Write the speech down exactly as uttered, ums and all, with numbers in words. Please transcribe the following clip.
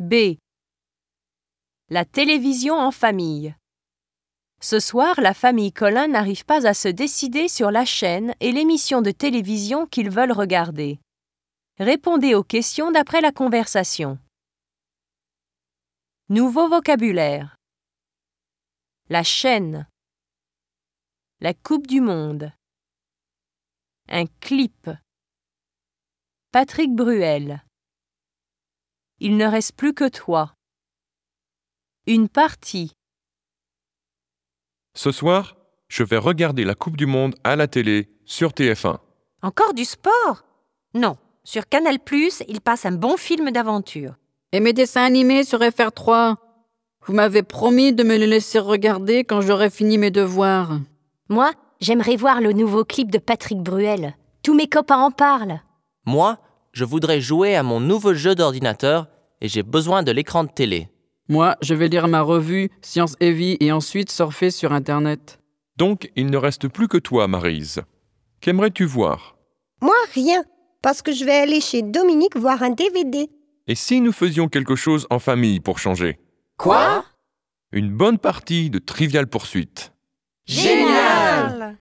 B. La télévision en famille. Ce soir, la famille Colin n'arrive pas à se décider sur la chaîne et l'émission de télévision qu'ils veulent regarder. Répondez aux questions d'après la conversation. Nouveau vocabulaire. La chaîne. La Coupe du Monde. Un clip. Patrick Bruel. Il ne reste plus que toi. Une partie. Ce soir, je vais regarder la Coupe du Monde à la télé sur T F un. Encore du sport? Non, sur Canal plus, il passe un bon film d'aventure. Et mes dessins animés sur F R trois? Vous m'avez promis de me les laisser regarder quand j'aurai fini mes devoirs. Moi, j'aimerais voir le nouveau clip de Patrick Bruel. Tous mes copains en parlent. Moi, je voudrais jouer à mon nouveau jeu d'ordinateur et j'ai besoin de l'écran de télé. Moi, je vais lire ma revue Science et Vie et ensuite surfer sur Internet. Donc, il ne reste plus que toi, Maryse. Qu'aimerais-tu voir? Moi, rien, parce que je vais aller chez Dominique voir un D V D. Et si nous faisions quelque chose en famille pour changer? Quoi? Une bonne partie de Trivial Poursuite. Génial!